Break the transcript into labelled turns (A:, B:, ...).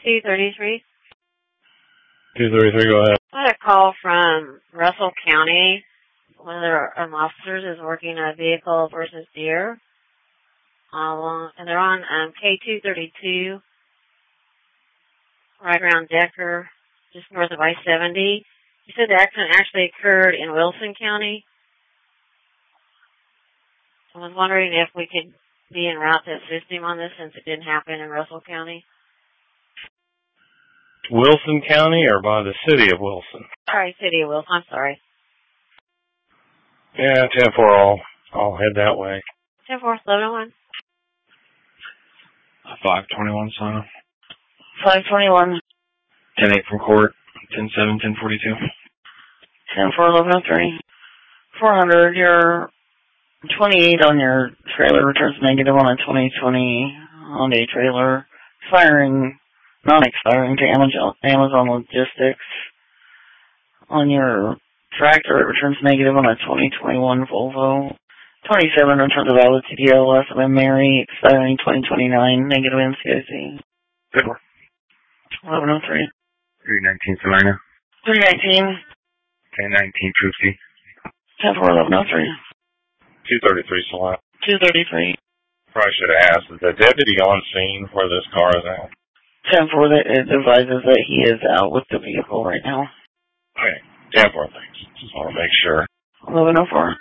A: 233.
B: 233, go ahead.
A: I had a call from Russell County. One of their officers is working a vehicle versus deer. And they're on K232, right around Decker, just north of I-70. He said the accident actually occurred in Wilson County. I was wondering if we could be en route to assist him on this since it didn't happen in Russell County.
B: Wilson County or by the city of Wilson?
A: Sorry, city of Wilson. I'm sorry.
B: Yeah, 10-4, I'll head that way.
A: 10-4, 11-1.
C: 521, son.
D: 521.
C: 10-8 from court. 10-7, 10-42.
D: 10-4, 11-3. 400, your 28 on your trailer returns negative on a 2020 Hyundai trailer. Non-expiring to Amazon Logistics. On your tractor, it returns negative on a 2021 Volvo. 27 returns a valid TDLS of a Mary, expiring 2029, negative NCIC.
C: Good one.
D: 1103.
C: 319 Salina.
D: 319.
C: 1019 Trucy.
D: 10-4, 1103.
B: 233, Salina.
D: 233.
B: Probably should have asked, is the deputy on scene where this car is at?
D: 10-4, it advises that he is out with the vehicle right now.
B: Okay, 10-4, thanks. Just want to make sure.
D: 1104.